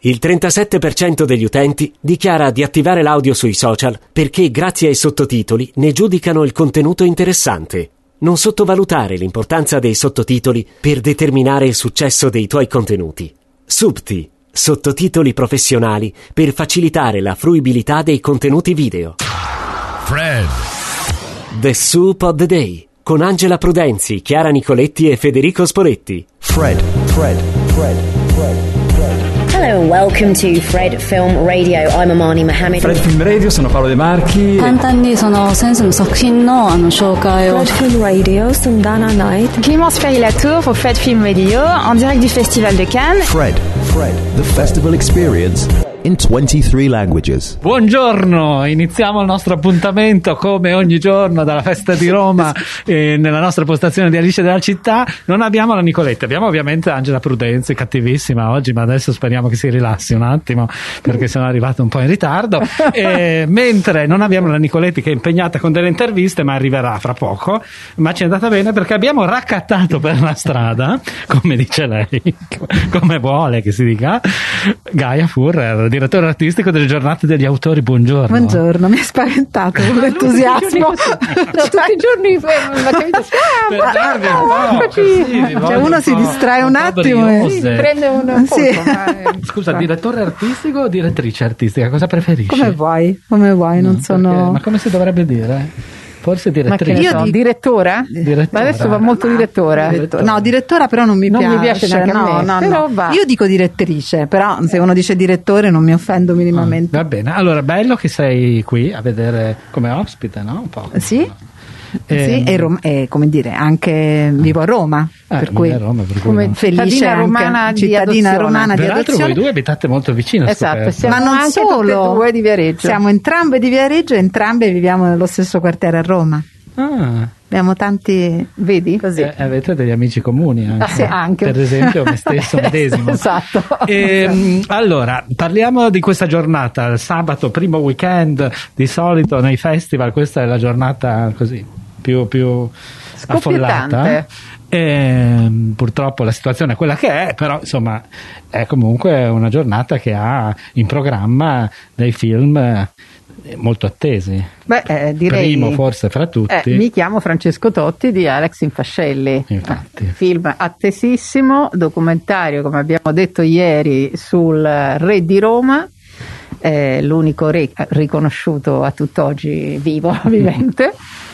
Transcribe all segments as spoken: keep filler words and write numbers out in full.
Il trentasette per cento degli utenti dichiara di attivare l'audio sui social perché grazie ai sottotitoli ne giudicano il contenuto interessante. Non sottovalutare l'importanza dei sottotitoli per determinare il successo dei tuoi contenuti. Subti, sottotitoli professionali per facilitare la fruibilità dei contenuti video. Fred. The Soup of the Day con Angela Prudenzi, Chiara Nicoletti e Federico Spoletti. Fred, Fred, Fred, Fred. Hello, welcome to Fred Film Radio. I'm Amani Mohammed. Fred Film Radio, sono Paolo De Marchi. 簡単にその先生の作品のあの紹介を。 Fred Film Radio, sono Dana Knight. Clémence Ferry-Latour pour Fred Film Radio en direct du Festival de Cannes. Fred, Fred, the festival experience in twenty-three languages. Buongiorno, iniziamo il nostro appuntamento come ogni giorno dalla festa di Roma eh, nella nostra postazione di Alice della Città. Non abbiamo la Nicoletta, abbiamo ovviamente Angela Prudenzi, cattivissima oggi, ma adesso speriamo che si rilassi un attimo perché sono arrivato un po' in ritardo. E, mentre non abbiamo la Nicoletti che è impegnata con delle interviste, ma arriverà fra poco, ma ci è andata bene perché abbiamo raccattato per la strada, come dice lei, come vuole che si dica, Gaia Furrer, direttore artistico delle giornate degli autori. Buongiorno. Buongiorno, mi è spaventato con l'entusiasmo. Tutti i giorni per darvi un po', così, cioè uno si distrae un, un attimo e sì, prende un po'. Sì. Scusa, direttore artistico o direttrice artistica? Cosa preferisci? Come vuoi, come vuoi, non no, sono perché, ma come si dovrebbe dire? Forse direttrice. Io di... direttora? direttora? Ma adesso va molto direttora. direttora. No, direttora però non mi non piace. Non mi piace neanche no, a me. No, però no. va. Io dico direttrice, però se uno dice direttore non mi offendo minimamente. Ah, va bene, allora bello che sei qui a vedere come ospite, no? Un po'. Sì. E, sì, e, Rom- e come dire, anche vivo a Roma, ah, per cui, Roma, per cui come no. felice cittadina anche, romana di cittadina adozione. romana di Peraltro adozione. voi due abitate molto vicino. Esatto, siamo ma non anche solo, tutte e due di Viareggio. Siamo entrambe di Viareggio e entrambe viviamo nello stesso quartiere a Roma. Ah. Abbiamo tanti, vedi? Così. Eh, avete degli amici comuni anche, ah, sì, anche. Per esempio me stesso medesimo. Esatto. E, allora parliamo di questa giornata, il sabato, primo weekend di solito nei festival, questa è la giornata così più, più affollata. E, purtroppo la situazione è quella che è, però insomma è comunque una giornata che ha in programma dei film molto attesi. Beh, eh, direi, primo forse fra tutti, eh, mi chiamo Francesco Totti di Alex Infascelli. Infatti. Eh, film attesissimo, documentario come abbiamo detto ieri sul re di Roma, eh, l'unico re riconosciuto a tutt'oggi vivo, vivente.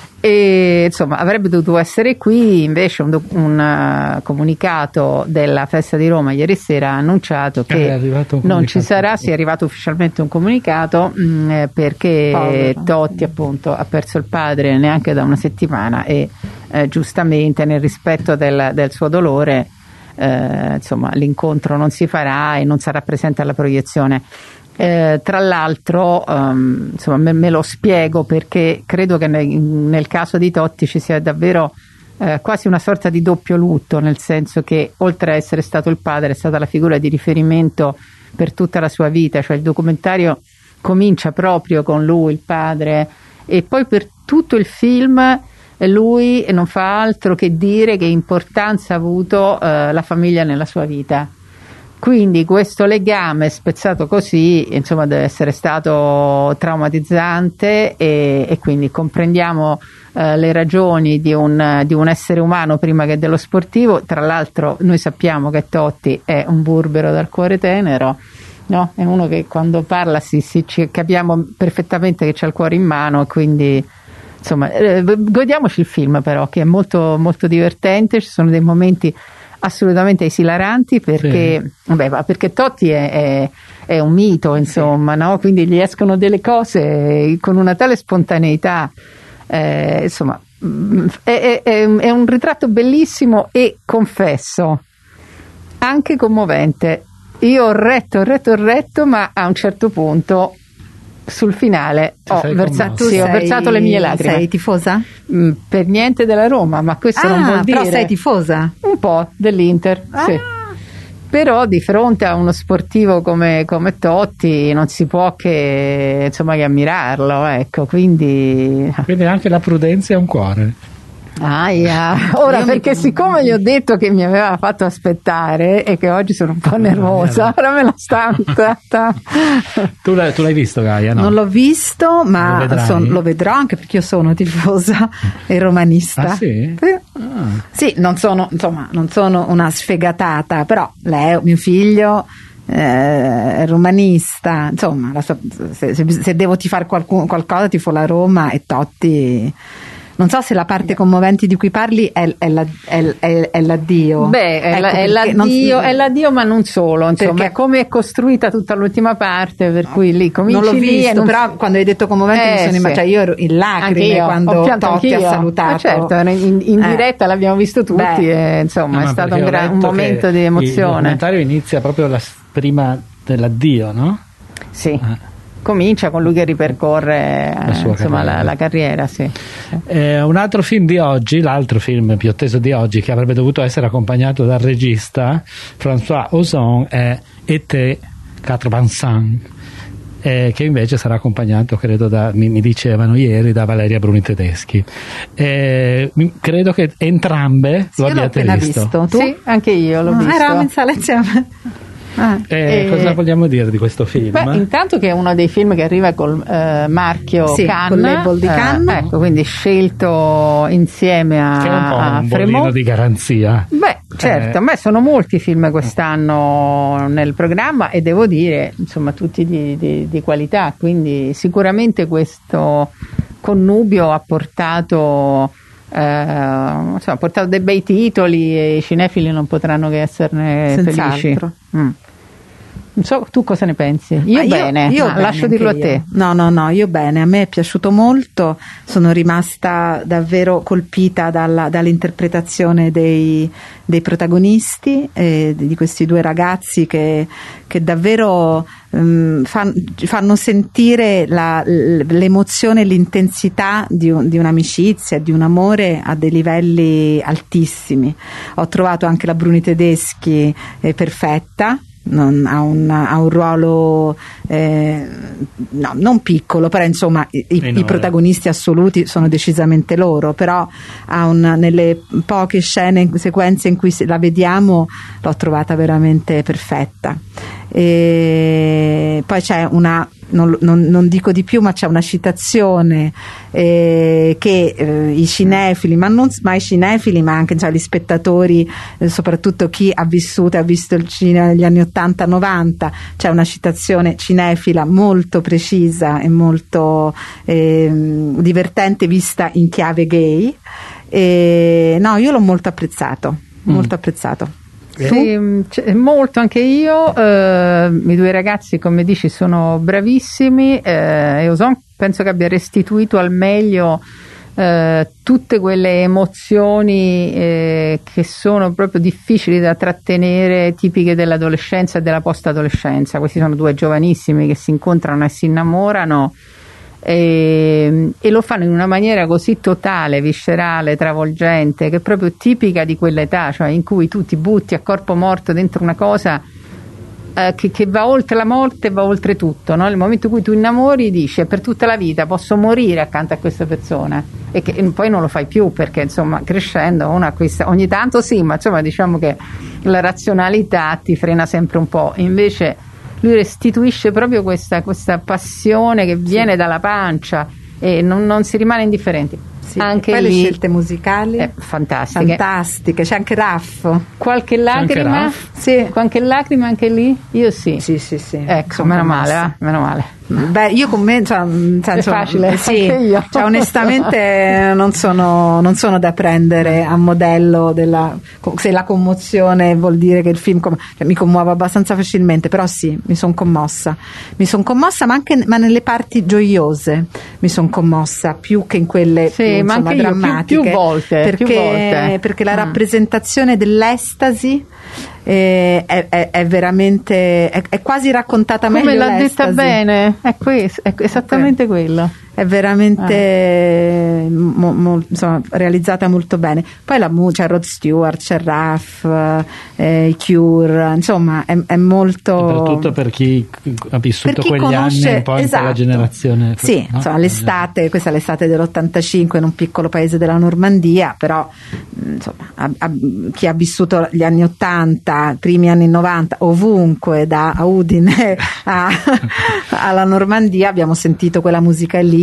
E insomma avrebbe dovuto essere qui, invece un, un uh, comunicato della festa di Roma ieri sera ha annunciato che non ci sarà. Si è arrivato ufficialmente un comunicato mh, perché Povero. Totti appunto ha perso il padre neanche da una settimana e eh, giustamente nel rispetto del, del suo dolore eh, insomma l'incontro non si farà e non sarà presente alla proiezione. Eh, tra l'altro um, insomma me, me lo spiego perché credo che nel, nel caso di Totti ci sia davvero eh, quasi una sorta di doppio lutto, nel senso che oltre a essere stato il padre è stata la figura di riferimento per tutta la sua vita, cioè il documentario comincia proprio con lui, il padre, e poi per tutto il film lui non fa altro che dire che importanza ha avuto eh, la famiglia nella sua vita. Quindi questo legame spezzato così, insomma, deve essere stato traumatizzante e, e quindi comprendiamo eh, le ragioni di un, di un essere umano prima che dello sportivo. Tra l'altro noi sappiamo che Totti è un burbero dal cuore tenero, no? È uno che quando parla si, si, ci capiamo perfettamente che c'ha il cuore in mano, quindi insomma eh, godiamoci il film però, che è molto, molto divertente, ci sono dei momenti assolutamente esilaranti perché, sì. vabbè, perché Totti è, è, è un mito, insomma, sì. no? Quindi gli escono delle cose con una tale spontaneità, eh, insomma, è, è, è un ritratto bellissimo e confesso anche commovente. Io ho retto, ho retto, ho retto, ma a un certo punto sul finale ho versato, sì, ho versato le mie lacrime. Sei tifosa? Mm, per niente della Roma, ma questo ah, non vuol dire. Però sei tifosa? Un po' dell'Inter, ah. sì. Però di fronte a uno sportivo come, come Totti non si può che insomma che ammirarlo, ecco, quindi quindi anche la prudenza è un cuore. Aia. Ora Io perché mi- siccome gli ho detto che mi aveva fatto aspettare e che oggi sono un po' nervosa, ora me la sta aspettata. Tu l'hai, tu l'hai visto, Gaia? No? Non l'ho visto, Lo ma vedrai? son- lo vedrò anche perché io sono tifosa e romanista. Ah, sì? Sì. Ah. Sì, non sono, insomma, non sono una sfegatata, però Leo, mio figlio, eh, è romanista, insomma, la sua- se, se- se devo tifare qualcuno, qualcosa tifo la Roma e Totti. Non so se la parte commovente di cui parli è, è, la- è- è- è l'addio. Beh, è, Ecco, la- è perché l'addio, non- è l'addio, ma non solo, insomma, Perché- è come è costruita tutta l'ultima parte, per cui lì cominci non l'ho lì visto, e non- però quando hai detto commovente mi Eh, sono sì. immaginata, cioè io ero in Anche lacrime io, ho quando pianto Totti ha anch'io. salutato. Ah, certo, in, in Eh. diretta l'abbiamo visto tutti, Beh. e, insomma, No, è ma stato perché un, ho gran- un letto momento che di Il emozione. documentario inizia proprio la, prima dell'addio, no? Sì. Eh. Comincia con lui che ripercorre La sua insomma, la, carriera. la carriera, sì. Eh, un altro film di oggi, l'altro film più atteso di oggi, che avrebbe dovuto essere accompagnato dal regista François Ozon, è Été quatre vingt cinq, eh, che invece sarà accompagnato, credo, da, mi, mi dicevano ieri, da Valeria Bruni Tedeschi. Eh, mi- credo che entrambe Sì, lo io l'ho abbiate appena visto. visto. Tu? Sì, anche io l'ho Ah, visto. eravamo in sala insieme. Ah. Eh, Eh, cosa vogliamo dire di questo film? Beh, intanto che è uno dei film che arriva col eh, marchio Sì, Cannes, col label di eh, Cannes. ecco, quindi scelto insieme a, che è un po' a un Fremont. bollino di garanzia. Beh, certo, Eh. a me sono molti film quest'anno nel programma e devo dire, insomma, tutti di, di- di qualità, quindi sicuramente questo connubio ha portato, eh, insomma, ha portato dei bei titoli e i cinefili non potranno che esserne Senz'altro. felici. Mm. Non so, tu cosa ne pensi? Io, Ma bene, io ma bene lascio dirlo a anche te. io. No, no, no, io bene, a me è piaciuto molto, sono rimasta davvero colpita dalla- dall'interpretazione dei, dei protagonisti, eh, di questi due ragazzi che, che davvero ehm, fan- fanno sentire la- l- l'emozione e l'intensità di, un- di un'amicizia, di un amore a dei livelli altissimi. Ho trovato anche la Bruni Tedeschi eh, perfetta. Non, ha, un, ha un ruolo eh, no, non piccolo, però insomma i, i- i protagonisti assoluti sono decisamente loro, però ha un, nelle poche scene, sequenze in cui se- la vediamo, l'ho trovata veramente perfetta. E poi c'è una, non, non- non dico di più, ma c'è una citazione eh, che eh, i cinefili, ma non ma i cinefili, ma anche, cioè, gli spettatori, eh, soprattutto chi ha vissuto e ha visto il cinema negli anni ottanta novanta, c'è una citazione cinefila molto precisa e molto ehm, divertente, vista in chiave gay. E, no, io l'ho molto apprezzato, molto apprezzato. Sì, mh, c- molto anche io, eh, i due ragazzi, come dici, sono bravissimi, eh, e Ozon penso che abbia restituito al meglio eh, tutte quelle emozioni eh, che sono proprio difficili da trattenere, tipiche dell'adolescenza e della post-adolescenza. Questi sono due giovanissimi che si incontrano e si innamorano. E, e lo fanno in una maniera così totale, viscerale, travolgente, che è proprio tipica di quell'età, cioè in cui tu ti butti a corpo morto dentro una cosa eh, che, che va oltre la morte, va oltre tutto, no? Nel momento in cui tu innamori dici è per tutta la vita, posso morire accanto a questa persona, e, che, e poi non lo fai più perché insomma crescendo uno acquista, ogni tanto sì, ma insomma diciamo che la razionalità ti frena sempre un po', invece lui restituisce proprio questa, questa passione che viene dalla pancia e non, non si rimane indifferenti. Sì, Anche poi lì, le scelte musicali eh, fantastiche. fantastiche, c'è anche Raffo. Qualche anche lacrima? Ralph? Sì. Qualche lacrima anche lì? Io sì. Sì, sì, sì. Ecco, Sono meno commossa. male, eh? meno male. Beh, io con me, cioè, nel senso, È facile, sì, anche io. cioè, onestamente non sono, non sono da prendere a modello della, se la commozione vuol dire che il film com- cioè, mi commuovo abbastanza facilmente, però sì, mi sono commossa, mi sono commossa, ma anche ma nelle parti gioiose mi sono commossa più che in quelle Sì, più, ma insomma, anche io, più- drammatiche, più volte, perché, più volte. perché la Mm. rappresentazione dell'estasi eh, è, è, è veramente è, è quasi raccontata Come meglio l'ha detta l'estasi. bene, è, questo, è esattamente quello. è veramente eh. mo, mo, insomma, realizzata molto bene. Poi la musica, c'è Rod Stewart, c'è Raff, eh, i Cure, insomma è, è molto, soprattutto per chi ha vissuto per chi quegli conosce, anni, un po' in esatto. quella generazione, sì, no? insomma, l'estate, questa è l'estate dell'ottantacinque in un piccolo paese della Normandia, però insomma a, a, chi ha vissuto gli anni ottanta, primi anni novanta, ovunque da Udine a, alla Normandia, abbiamo sentito quella musica lì.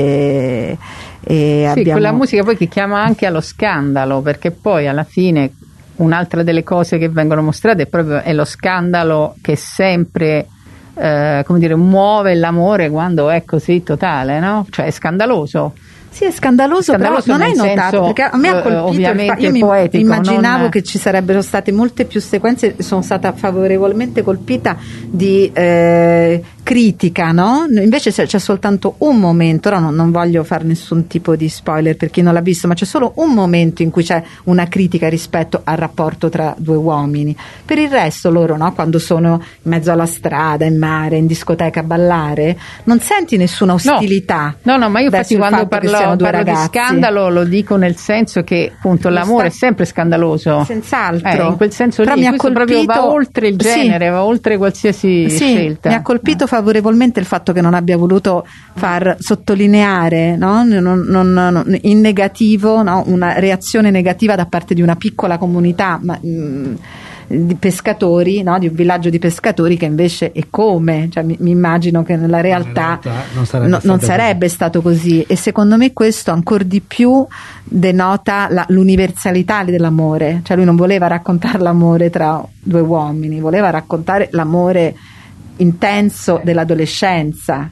E, e sì, abbiamo... quella musica poi che chiama anche allo scandalo, perché poi alla fine un'altra delle cose che vengono mostrate è proprio è lo scandalo che sempre eh, come dire, muove l'amore quando è così totale, no? Cioè è scandaloso. Sì, è scandaloso, scandaloso però non hai notato, senso, perché a me ha colpito ovviamente il fa- io mi poetico, immaginavo non... che ci sarebbero state molte più sequenze, sono stata favorevolmente colpita di eh, critica, no? Invece c'è, c'è soltanto un momento, ora non, non voglio fare nessun tipo di spoiler per chi non l'ha visto, ma c'è solo un momento in cui c'è una critica rispetto al rapporto tra due uomini. Per il resto loro, no? Quando sono in mezzo alla strada, in mare, in discoteca a ballare, non senti nessuna ostilità. No, no, no, ma io infatti quando parlo, due parlo di scandalo lo dico nel senso che appunto l'amore è sempre scandaloso, senz'altro, eh, in quel senso però lì, mi ha questo colpito, proprio va oltre il genere, sì. va oltre qualsiasi sì, scelta. Mi ha colpito eh. favorevolmente il fatto che non abbia voluto far sottolineare, no? non, non, non, in negativo, no? Una reazione negativa da parte di una piccola comunità ma, mh, di pescatori, no? Di un villaggio di pescatori che invece è come, cioè, mi, mi immagino che nella realtà, realtà non sarebbe, no, stato, non sarebbe così. stato così, e secondo me questo ancor di più denota la, l'universalità dell'amore, cioè lui non voleva raccontare l'amore tra due uomini, voleva raccontare l'amore intenso dell'adolescenza.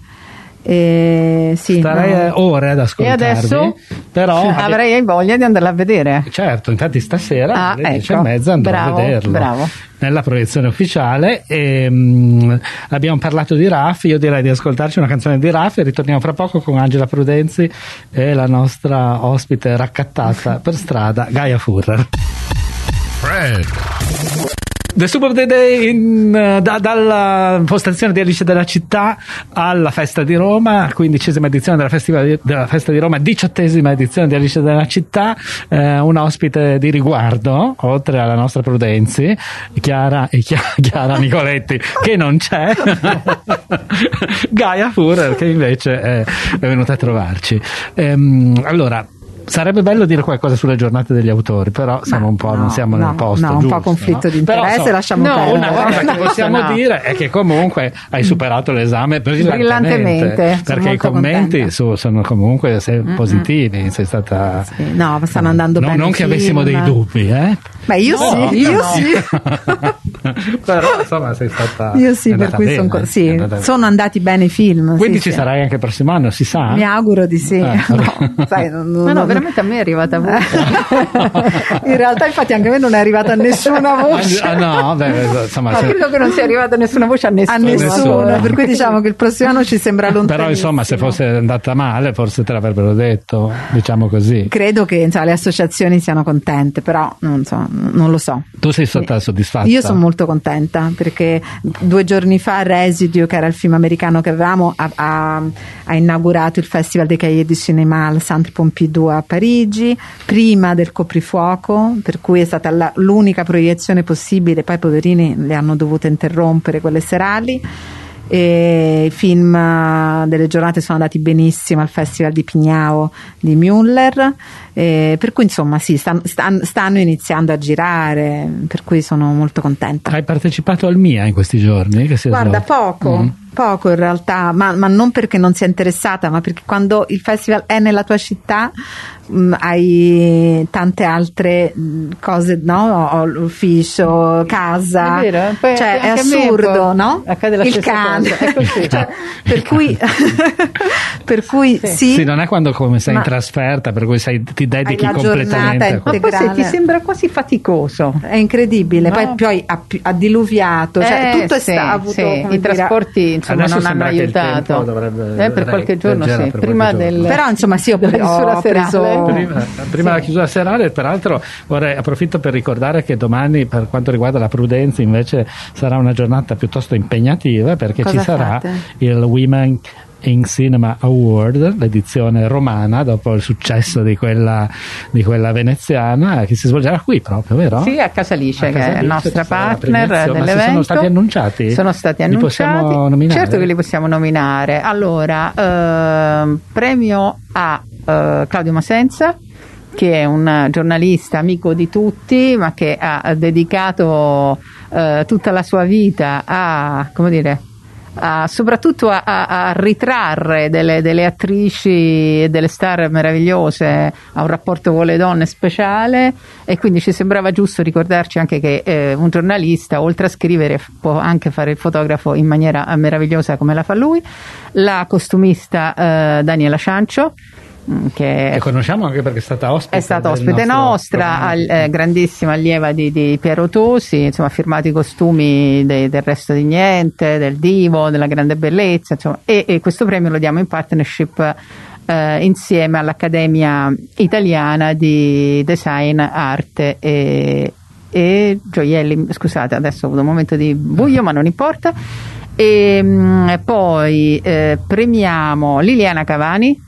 Eh, sì, starei no. ore ad ascoltarvi, e adesso però avrei voglia di andarla a vedere. Certo, infatti stasera ah, alle dieci ecco. e mezza andrò bravo, a vederlo bravo. nella proiezione ufficiale. E, mh, abbiamo parlato di Raff, io direi di ascoltarci una canzone di Raff e ritorniamo fra poco con Angela Prudenzi e la nostra ospite raccattata per strada, Gaia Furrer. Fred. The Soup of the Day in, da, dalla postazione di Alice della Città alla Festa di Roma, quindicesima edizione della, Festival, della Festa di Roma, diciottesima edizione di Alice della Città, eh, un ospite di riguardo, oltre alla nostra Prudenzi, Chiara e Chiara, Chiara Nicoletti, che non c'è, Gaia Furrer, che invece è, è venuta a trovarci. Ehm, allora, sarebbe bello dire qualcosa sulle giornate degli autori, però siamo no, un po' no, non siamo no, nel posto no, un giusto, po' conflitto no? di interesse, però, so, lasciamo no, perdere. una cosa che possiamo no. dire è che comunque hai superato l'esame brillantemente, brillantemente. perché i commenti su, sono comunque sei, positivi, sei stata sì, no, stanno andando no, bene, non che film. avessimo dei dubbi, eh? Beh, io no, sì, io no. sì. Però insomma sei stata io sì, per cui bene, son, sì, andata... sono andati bene i film. Quindi sì, ci sì. sarai anche il prossimo anno, si sa? Mi auguro di sì. Eh, no, sai, non, non, Ma no, non... veramente a me è arrivata voce. In realtà, infatti, anche a me non è arrivata nessuna voce. Ah, no, beh, insomma, no, se... credo che non sia arrivata nessuna voce a nessuno. A nessuno, nessuno. per cui diciamo che il prossimo anno ci sembra lontano. Però insomma, se fosse andata male, forse te l'avrebbero detto, diciamo così. Credo che insomma, le associazioni siano contente, però non so, non lo so. Tu sei stata soddisfatta? Io sono molto contenta perché due giorni fa Residue, che era il film americano che avevamo, ha, ha, ha inaugurato il Festival dei Cahiers du Cinéma al Centre Pompidou a Parigi, prima del coprifuoco, per cui è stata la, l'unica proiezione possibile, poi poverini le hanno dovute interrompere quelle serali. E i film delle giornate sono andati benissimo al Festival di Pignao di Müller, e per cui insomma sì, stanno, stanno, stanno iniziando a girare, per cui sono molto contenta. Hai partecipato al Mia in questi giorni? Che si è Guarda, svolto? poco mm. poco in realtà, ma, ma non perché non sia interessata, ma perché quando il festival è nella tua città mh, hai tante altre mh, cose, no? Ufficio, casa, è vero, poi cioè è anche assurdo, no? Accade la il stessa cane cosa. È così. Cioè, per cui per cui sì. sì, sì, non è quando come sei ma in trasferta, per cui sei, ti dedichi hai la completamente a ma poi se ti sembra quasi faticoso, è incredibile, no? poi, poi ha, ha diluviato, cioè eh, tutto è sì, sta, ha avuto sì. come i dire, trasporti insomma adesso non hanno sembra che il aiutato tempo dovrebbe eh, per qualche giorno sì, per prima qualche del giorno. Però insomma sì, ho, della chiusura ho preso serale. prima, prima sì. della chiusura serale. Peraltro vorrei approfitto per ricordare che domani, per quanto riguarda la Prudenzi, invece sarà una giornata piuttosto impegnativa, perché Cosa ci sarà fate? il Women Ink Cinema Award, l'edizione romana dopo il successo di quella, di quella veneziana, che si svolgerà qui proprio, vero? Sì, a Casalice, a che Casalice, è nostra partner la dell'evento. Ma sono stati annunciati? Sono stati li annunciati. Possiamo nominare? Certo che li possiamo nominare. Allora, eh, premio a eh, Claudio Masenza, che è un giornalista amico di tutti, ma che ha dedicato eh, tutta la sua vita a, come dire, a, soprattutto a, a, a ritrarre delle, delle attrici e delle star meravigliose, a un rapporto con le donne speciale, e quindi ci sembrava giusto ricordarci anche che eh, un giornalista, oltre a scrivere, può anche fare il fotografo in maniera meravigliosa come la fa lui. La costumista eh, Daniela Ciancio, che e conosciamo anche perché è stata ospite è stata ospite nostra, al, eh, grandissima allieva di, di Piero Tosi, insomma ha firmato i costumi de, del Resto di Niente, del Divo, della Grande Bellezza, insomma, e, e questo premio lo diamo in partnership eh, insieme all'Accademia Italiana di Design, Arte e, e Gioielli. Scusate, adesso ho avuto un momento di buio, ma non importa. E mh, poi eh, premiamo Liliana Cavani,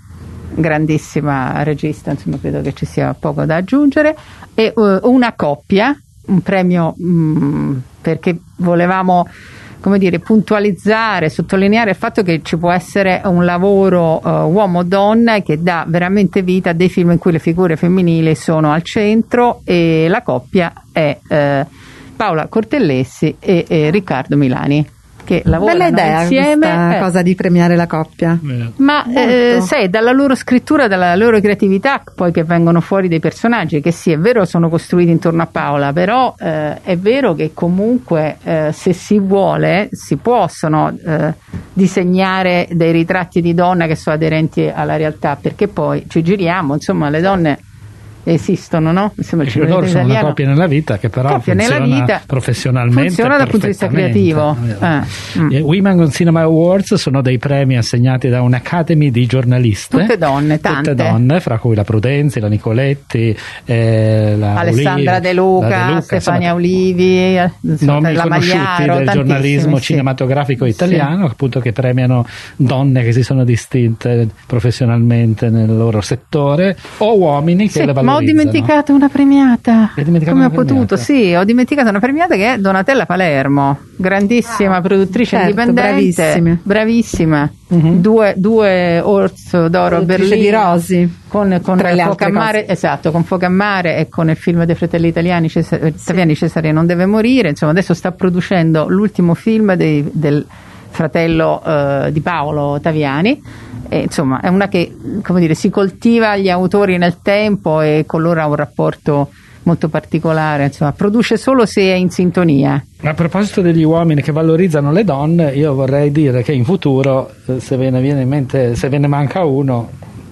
grandissima regista, insomma credo che ci sia poco da aggiungere, e uh, una coppia, un premio mh, perché volevamo, come dire, puntualizzare, sottolineare il fatto che ci può essere un lavoro uh, uomo-donna che dà veramente vita a dei film in cui le figure femminili sono al centro, e la coppia è uh, Paola Cortellessi e, e Riccardo Milani, che lavorano bella idea insieme, questa eh. cosa di premiare la coppia, ma eh, sai, dalla loro scrittura, dalla loro creatività poi che vengono fuori dei personaggi che sì, è vero, sono costruiti intorno a Paola, però eh, è vero che comunque eh, se si vuole si possono eh, disegnare dei ritratti di donna che sono aderenti alla realtà, perché poi ci giriamo, insomma le donne esistono, no? Insomma, il loro sono una coppia nella vita che però coppia funziona nella vita, professionalmente, funziona dal punto di vista creativo. Eh. Mm. I Women on Cinema Awards sono dei premi assegnati da un'Academy di giornaliste, tutte donne, tante tutte donne, fra cui la Prudenzi, la Nicoletti, eh, la Alessandra Olivi, De Luca, De Luca, Stefania insomma, Olivi, nomi la conosciuti Magliaro, del giornalismo sì. cinematografico italiano, sì, appunto, che premiano donne che si sono distinte professionalmente nel loro settore, o uomini che sì, le valorizzano. Ma ho dimenticato una premiata. Dimenticato come una ho potuto? premiata? Sì, ho dimenticato una premiata che è Donatella Palermo, grandissima ah, produttrice certo, indipendente, bravissima, bravissima. Uh-huh. due, due Orso d'Oro a Berlino di Rosi, con, con tra le Fuoco altre a Mare, cose. Esatto, con Fuoco a Mare e con il film dei fratelli italiani Cesare, sì. Taviani Cesare non deve morire. Insomma, adesso sta producendo l'ultimo film dei, del fratello uh, di Paolo Taviani. E, insomma, è una che, come dire, si coltiva gli autori nel tempo e con loro ha un rapporto molto particolare, insomma, produce solo se è in sintonia. A proposito degli uomini che valorizzano le donne, io vorrei dire che in futuro, se ve ne viene in mente, se ve ne manca uno,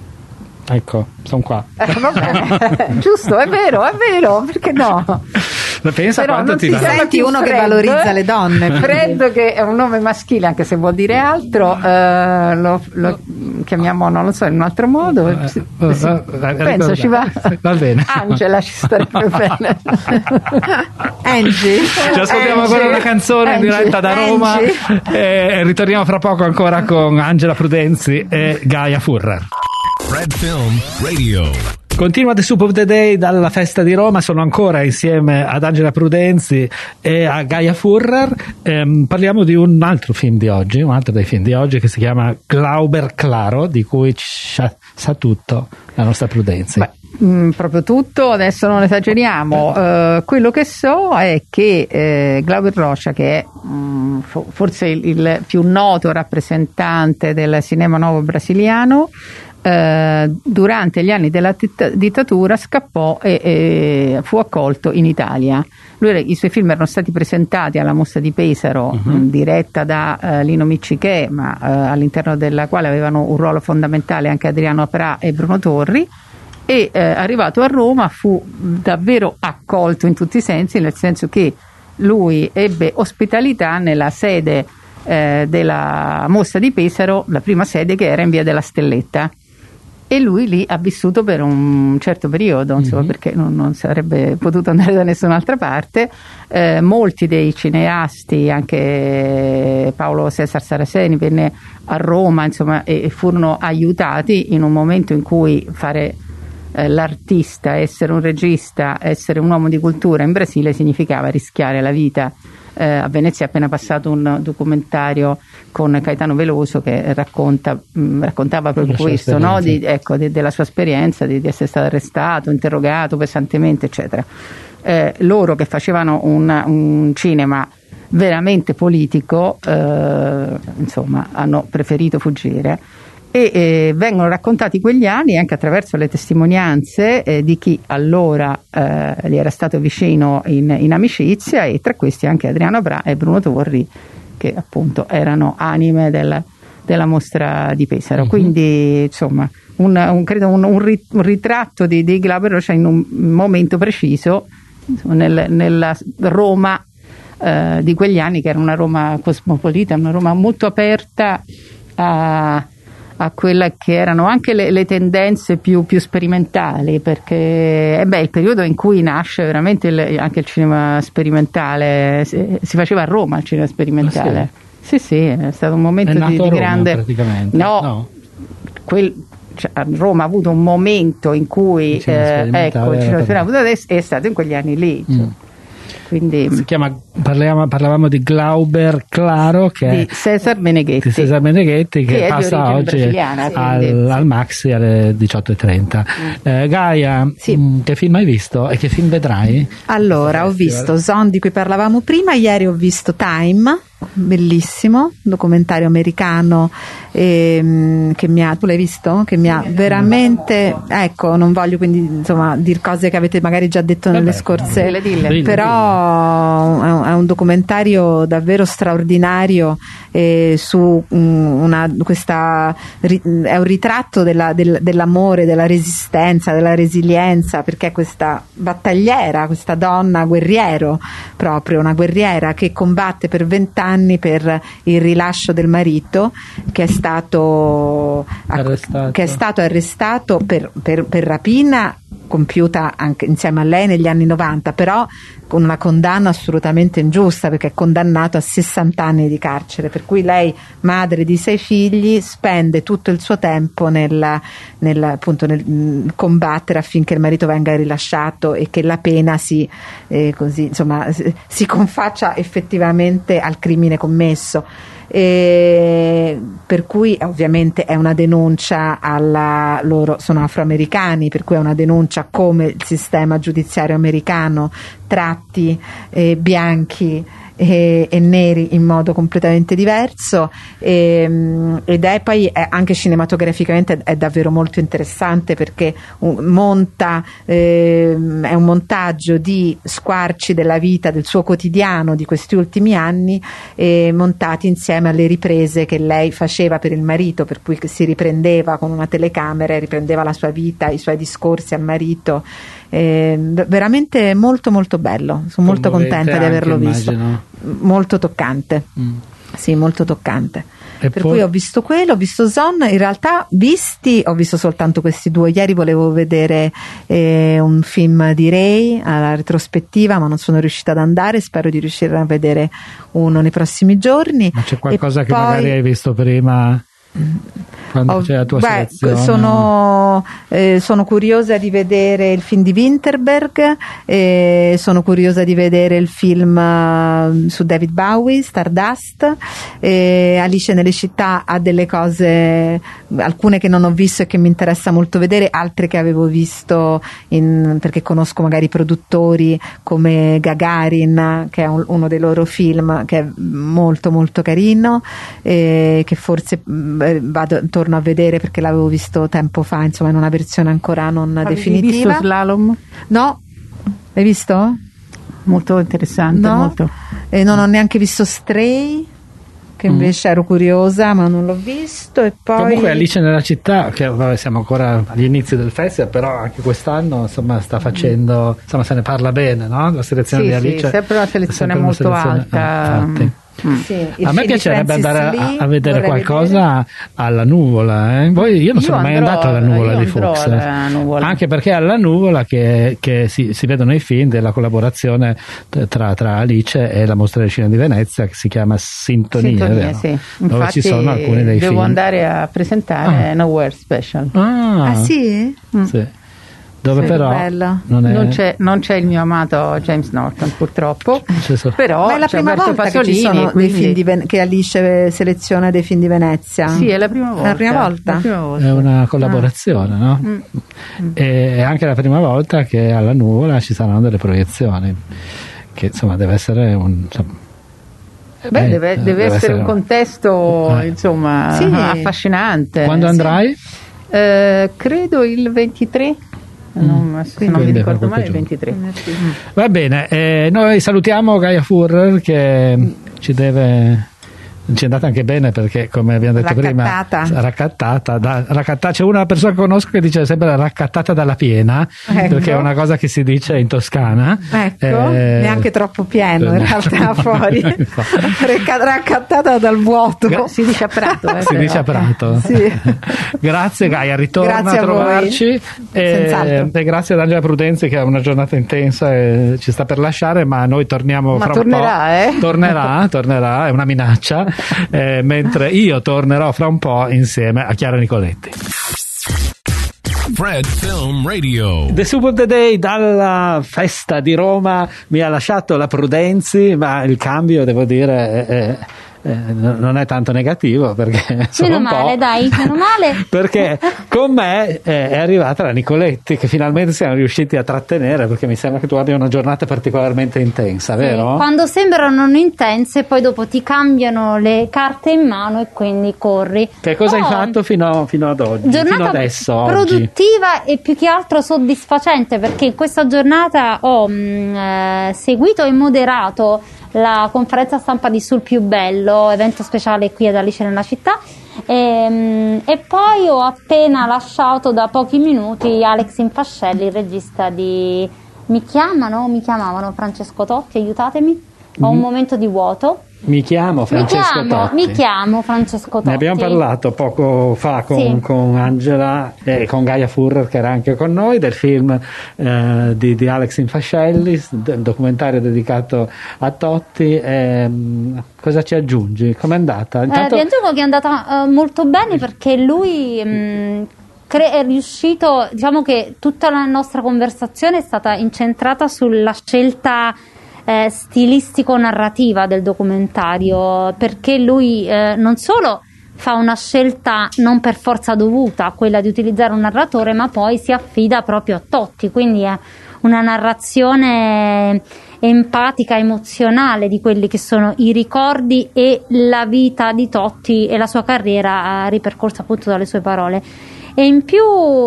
ecco, sono qua. Eh, vabbè, giusto, è vero, è vero, perché no? Pensa però quanto non ti si dà. senti uno Fred, che valorizza le donne. Fred, che è un nome maschile anche se vuol dire altro, eh, lo, lo chiamiamo, non lo so, in un altro modo. Eh, si, eh, si, eh, penso eh, ci va. Va bene. Angela ci starebbe bene. Angie, ci ascoltiamo Angie. ancora una canzone in Angie. diretta da Roma Angie. e ritorniamo fra poco ancora con Angela Prudenzi e Gaia Furrer. Fred Film Radio. Continua The Soup of the Day dalla festa di Roma, sono ancora insieme ad Angela Prudenzi e a Gaia Furrer. Ehm, parliamo di un altro film di oggi, un altro dei film di oggi che si chiama Glauber Claro, di cui sa, sa tutto la nostra Prudenzi. Beh, mh, proprio tutto, adesso non esageriamo. Uh, quello che so è che eh, Glauber Rocha, che è mh, forse il, il più noto rappresentante del cinema nuovo brasiliano, Uh, durante gli anni della tit- dittatura scappò e, e fu accolto in Italia. Lui, i suoi film erano stati presentati alla Mostra di Pesaro, uh-huh. mh, diretta da uh, Lino Miccichè, ma uh, all'interno della quale avevano un ruolo fondamentale anche Adriano Aprà e Bruno Torri, e uh, arrivato a Roma fu davvero accolto in tutti i sensi, nel senso che lui ebbe ospitalità nella sede uh, della Mostra di Pesaro, la prima sede, che era in via della Stelletta. e lui lì ha vissuto per un certo periodo, insomma, mm-hmm. perché non, non sarebbe potuto andare da nessun'altra parte. Eh, molti dei cineasti, anche Paolo Cesar Saraceni, venne a Roma, insomma, e, e furono aiutati in un momento in cui fare eh, l'artista, essere un regista, essere un uomo di cultura in Brasile significava rischiare la vita. Eh, a Venezia è appena passato un documentario con Caetano Veloso che racconta, mh, raccontava proprio questo, no? di, ecco, de, della sua esperienza, di, di essere stato arrestato, interrogato pesantemente, eccetera. Eh, loro che facevano un, un cinema veramente politico, eh, insomma, hanno preferito fuggire. E eh, vengono raccontati quegli anni anche attraverso le testimonianze eh, di chi allora eh, gli era stato vicino in, in amicizia, e tra questi anche Adriano Bra e Bruno Torri, che appunto erano anime del, della mostra di Pesaro. Mm-hmm. Quindi insomma un, un, credo un, un, rit, un ritratto di, di Glauber Rocha in un momento preciso, insomma, nel, nella Roma eh, di quegli anni, che era una Roma cosmopolita, una Roma molto aperta a a quelle che erano anche le, le tendenze più, più sperimentali, perché eh beh, il periodo in cui nasce veramente il, anche il cinema sperimentale, si, si faceva a Roma il cinema sperimentale. Ah, sì. sì, sì, è stato un momento di, di Roma, grande praticamente. No, no. Quel, cioè, Roma ha avuto un momento in cui il cinema eh, ecco, il cinema sperimentale è stato in quegli anni lì. Mm. Quindi, si chiama, parliamo, parlavamo di Glauber Claro, che di Cesar Meneghetti, di Cesar Meneghetti che, che passa oggi al, al Maxi alle diciotto e trenta. Mm. eh, Gaia, sì. mh, che film hai visto e che film vedrai? Allora, ho visto Zone, di cui parlavamo prima, ieri ho visto Time, bellissimo, documentario americano, ehm, che mi ha, tu l'hai visto? Che mi ha veramente, ecco, non voglio quindi insomma dire cose che avete magari già detto nelle Vabbè, scorse, dille, dille. però è un, è un documentario davvero straordinario eh, su una, questa, è un ritratto della, del, dell'amore, della resistenza, della resilienza, perché questa battagliera, questa donna guerriero, proprio una guerriera che combatte per vent'anni per il rilascio del marito, che è stato arrestato, che è stato arrestato per, per, per rapina compiuta anche insieme a lei negli anni novanta, però con una condanna assolutamente ingiusta, perché è condannato a sessanta anni di carcere, per cui lei, madre di sei figli, spende tutto il suo tempo nel, nel, appunto, nel combattere affinché il marito venga rilasciato e che la pena si, eh, così, insomma, si confaccia effettivamente al crimine commesso. E per cui ovviamente è una denuncia alla, loro sono afroamericani, per cui è una denuncia come il sistema giudiziario americano tratti eh, bianchi e, e neri in modo completamente diverso, e, ed è poi è anche cinematograficamente è davvero molto interessante, perché un, monta eh, è un montaggio di squarci della vita, del suo quotidiano di questi ultimi anni, eh, montati insieme alle riprese che lei faceva per il marito, per cui si riprendeva con una telecamera e riprendeva la sua vita, i suoi discorsi al marito. Eh, veramente molto molto bello, sono molto contenta di averlo anche, visto, immagino. Molto toccante. Mm. Sì, molto toccante. E per poi... cui ho visto quello, ho visto Zone, in realtà visti ho visto soltanto questi due. Ieri volevo vedere eh, un film di Ray alla retrospettiva, ma non sono riuscita ad andare, spero di riuscire a vedere uno nei prossimi giorni. Ma c'è qualcosa e che poi... magari hai visto prima? Quando Oh, c'è la tua beh, selezione? sono, eh, sono curiosa di vedere il film di Winterberg, eh, sono curiosa di vedere il film uh, su David Bowie, Stardust, eh, Alice nelle città ha delle cose, alcune che non ho visto e che mi interessa molto vedere, altre che avevo visto in, perché conosco magari i produttori, come Gagarin, che è un, uno dei loro film che è molto molto carino, eh, che forse eh, vado torno a vedere perché l'avevo visto tempo fa, insomma in una versione ancora non Avevi definitiva. visto Slalom? No, l'hai visto? Molto interessante, No, molto. e non ho neanche visto Stray, che invece mm. ero curiosa ma non l'ho visto. E poi comunque Alice nella città, che vabbè, siamo ancora agli inizi del festival, però anche quest'anno insomma sta facendo, insomma se ne parla bene, no? La selezione sì, di Alice sì, sempre una selezione sempre molto una selezione, alta. eh, Mm. Sì, a me piacerebbe andare a, a vedere qualcosa vedere. alla Nuvola. Eh? Voi, io non io sono mai andrò, andato alla Nuvola di Fuchs, Nuvola. Anche perché alla Nuvola che, che si, si vedono i film della collaborazione tra, tra Alice e la Mostra del Cinema di Venezia, che si chiama Sintonia, Sintonia sì. dove Infatti, ci sono alcuni dei devo film. andare a presentare ah. Nowhere Special. Ah, ah sì? Mm. sì. Dove sì, però non, è... non, c'è, non c'è il mio amato James Norton purtroppo, però ma è la c'è prima Alberto volta Pasolini, che ci sono quindi... dei film di Ven- che Alice seleziona dei film di Venezia. Sì, è la prima volta, è la prima volta. La prima volta. È una collaborazione, ah. no? Mm. E è anche la prima volta che alla Nuvola ci saranno delle proiezioni, che insomma deve essere un insomma, Beh, eh, deve, deve, deve essere, essere un contesto eh. insomma sì. affascinante. Quando andrai? Sì. Eh, credo il ventitré. Non, se non mi ricordo male il ventitré. Va bene, eh, noi salutiamo Gaia Furrer che ci deve ci è andata anche bene perché come abbiamo detto raccattata. prima raccattata, da, raccattata c'è una persona che conosco che dice sempre raccattata dalla piena, ecco. Perché è una cosa che si dice in Toscana, ecco, eh, neanche troppo pieno in realtà fuori raccattata dal vuoto. Gra- si dice a Prato eh, si dice a Prato sì. Grazie Gaia, ritorna grazie a trovarci a e, e grazie ad Angela Prudenzi che ha una giornata intensa e ci sta per lasciare, ma noi torniamo ma fra tornerà, un po' eh? tornerà, tornerà, è una minaccia. Eh, mentre io tornerò fra un po' insieme a Chiara Nicoletti. Fred Film Radio. The Soup of the Day dalla festa di Roma mi ha lasciato la Prudenzi, ma il cambio devo dire è, è, non è tanto negativo perché meno male dai meno male perché con me è arrivata la Nicoletti che finalmente siamo riusciti a trattenere, perché mi sembra che tu abbia una giornata particolarmente intensa, sì, vero? Quando sembrano non intense poi dopo ti cambiano le carte in mano e quindi corri. Che cosa oh, hai fatto fino, fino ad oggi? Giornata fino adesso produttiva oggi. E più che altro soddisfacente, perché in questa giornata ho mh, eh, seguito e moderato la conferenza stampa di Sul più bello, evento speciale qui ad Alice nella città, e, e poi ho appena lasciato da pochi minuti Alex Infascelli, il regista di Mi chiamano, mi chiamavano Francesco Totti, aiutatemi, ho un mm. momento di vuoto. Mi chiamo Francesco mi chiamo, Totti. Mi chiamo Francesco Totti. Ne abbiamo parlato poco fa con, sì. con Angela e con Gaia Furrer che era anche con noi del film eh, di, di Alex Infascelli, del documentario dedicato a Totti. Eh, cosa ci aggiungi? Com'è andata? Intanto... Eh, vi aggiungo che è andata uh, molto bene perché lui mh, cre- è riuscito, diciamo che tutta la nostra conversazione è stata incentrata sulla scelta Eh, stilistico-narrativa del documentario, perché lui eh, non solo fa una scelta non per forza dovuta, quella di utilizzare un narratore, ma poi si affida proprio a Totti, quindi è una narrazione empatica, emozionale di quelli che sono i ricordi e la vita di Totti e la sua carriera ripercorsa appunto dalle sue parole. E in più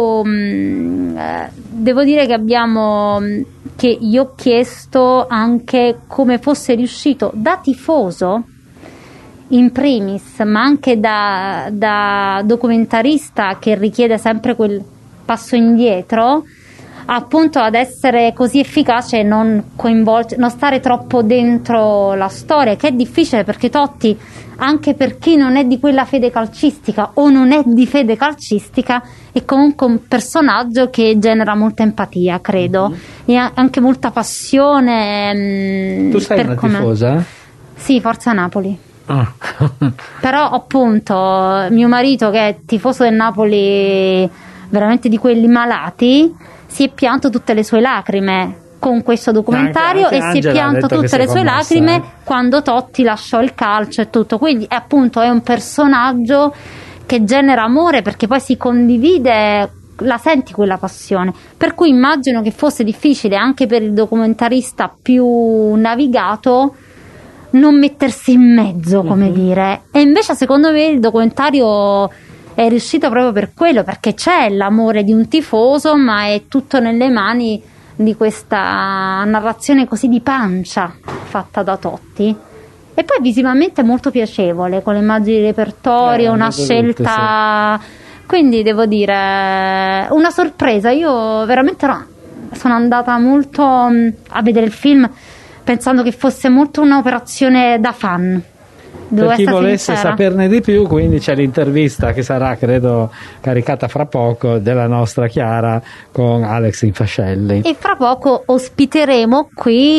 mh, eh, devo dire che abbiamo che io ho chiesto anche come fosse riuscito da tifoso in primis, ma anche da, da documentarista che richiede sempre quel passo indietro, appunto ad essere così efficace e non coinvolgere, non stare troppo dentro la storia, che è difficile perché Totti, anche per chi non è di quella fede calcistica o non è di fede calcistica, è comunque un personaggio che genera molta empatia, credo, mm-hmm. e anche molta passione. Tu sei una come... tifosa? Sì, Forza Napoli. Ah. Però appunto mio marito, che è tifoso del Napoli veramente di quelli malati, si è pianto tutte le sue lacrime con questo documentario, anche, anche e si è pianto tutte le sue commossa, lacrime eh. quando Totti lasciò il calcio e tutto, quindi è, appunto è un personaggio che genera amore perché poi si condivide, la senti quella passione, per cui immagino che fosse difficile anche per il documentarista più navigato non mettersi in mezzo, come uh-huh. dire, e invece secondo me il documentario è riuscito proprio per quello, perché c'è l'amore di un tifoso ma è tutto nelle mani di questa narrazione così di pancia fatta da Totti, e poi visivamente molto piacevole con le immagini di repertorio, eh, una scelta sì. Quindi devo dire una sorpresa. Io veramente no, sono andata molto a vedere il film pensando che fosse molto un'operazione da fan, Per chi volesse sincera. saperne di più, quindi c'è l'intervista che sarà, credo, caricata fra poco, della nostra Chiara con Alex Infascelli. E fra poco ospiteremo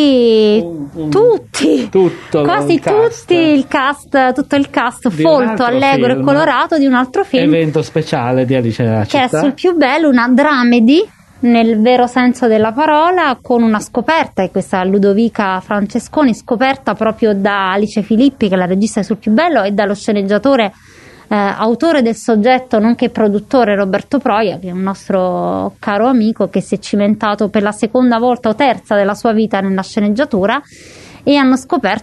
qui un, un, tutti, tutto quasi il cast. tutti il cast, tutto il cast di folto, allegro film, e colorato di un altro film. Evento speciale di Alice nella Città. Che è sul più bello, una dramedy nel vero senso della parola, con una scoperta, e questa Ludovica Francesconi, scoperta proprio da Alice Filippi, che è la regista di Sul più bello, e dallo sceneggiatore eh, autore del soggetto nonché produttore Roberto Proia, che è un nostro caro amico che si è cimentato per la seconda volta o terza della sua vita nella sceneggiatura, e hanno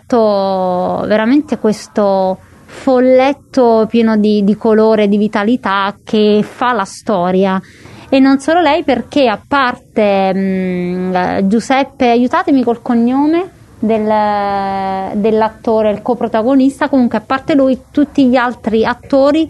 scoperto veramente questo folletto pieno di, di colore e di vitalità che fa la storia. E non solo lei, perché a parte mh, Giuseppe, aiutatemi col cognome del, dell'attore, il coprotagonista, comunque a parte lui tutti gli altri attori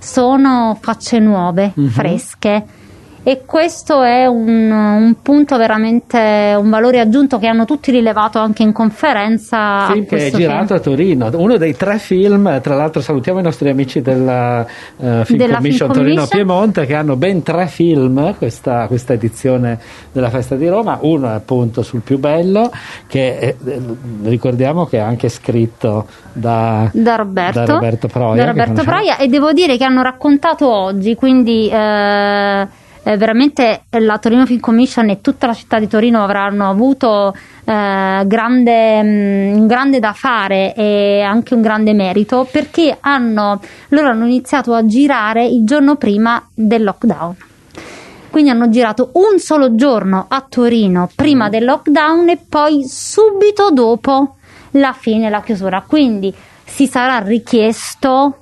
sono facce nuove, mm-hmm. fresche, e questo è un, un punto veramente, un valore aggiunto che hanno tutti rilevato anche in conferenza. Film che è girato film. a Torino, uno dei tre film, tra l'altro salutiamo i nostri amici della uh, Film della Commission Film Torino Commission. Piemonte, che hanno ben tre film questa, questa edizione della Festa di Roma. Uno è appunto Sul più bello, che è, ricordiamo che è anche scritto da, da Roberto, da Roberto Proia, da Roberto Proia, e devo dire che hanno raccontato oggi, quindi eh, Eh, veramente la Torino Film Commission e tutta la città di Torino avranno avuto eh, grande, mh, un grande da fare e anche un grande merito, perché hanno, loro hanno iniziato a girare il giorno prima del lockdown. Quindi hanno girato un solo giorno a Torino prima del lockdown e poi subito dopo la fine, la chiusura. Quindi si sarà richiesto